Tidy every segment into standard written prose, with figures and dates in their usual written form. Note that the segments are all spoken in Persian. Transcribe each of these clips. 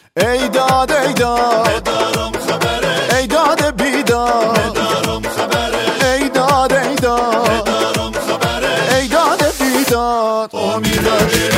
ای داد ای داد ندارم خبره، ای داد بیداد ندارم خبره، ای داد ای داد ندارم خبره، ای داد بیداد امیدواری.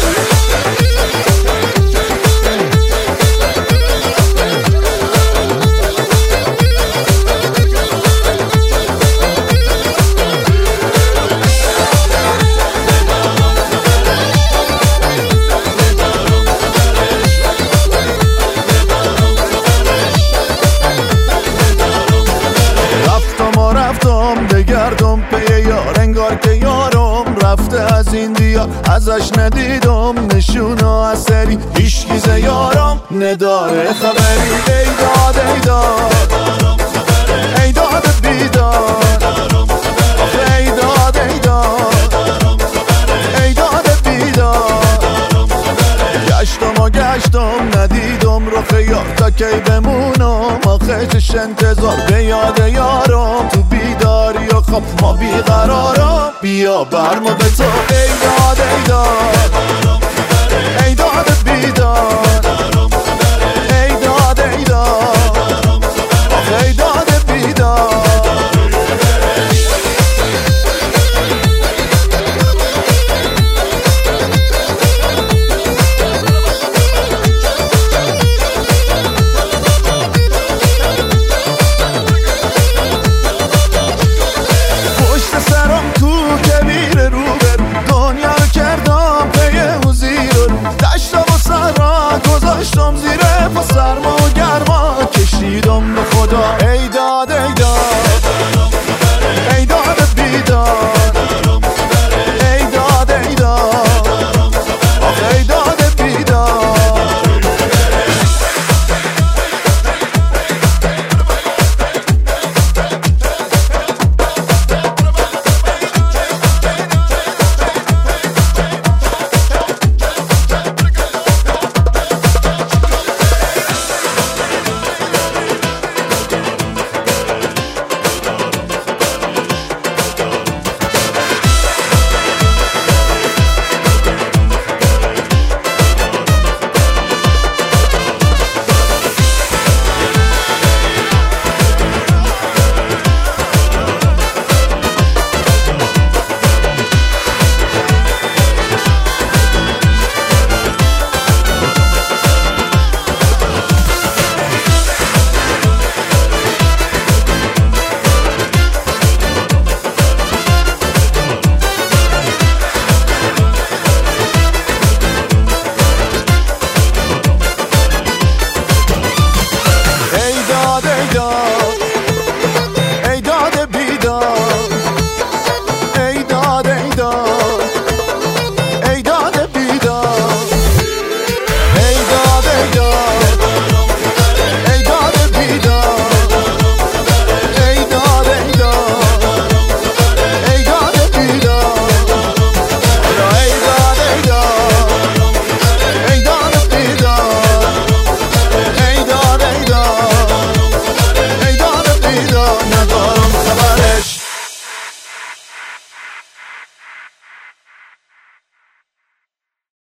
رفتم بگردم پی یار، انگار که یارم رفته از این دیار، ازش ندیدم نشون و اثری، هیچکی ز یارم نداره خبری. ای داد ای داد ای داد بیداد، ای داد ای داد ای داد بیداد. گشتم و گشتم ندیدم رخ یار، تا کی بمونم آخه چش انتظار، به یاد یارم تو بیداری و خواب ما بیقرارم، بیا برمو به تو. ای داد ای داد ای داد بیداد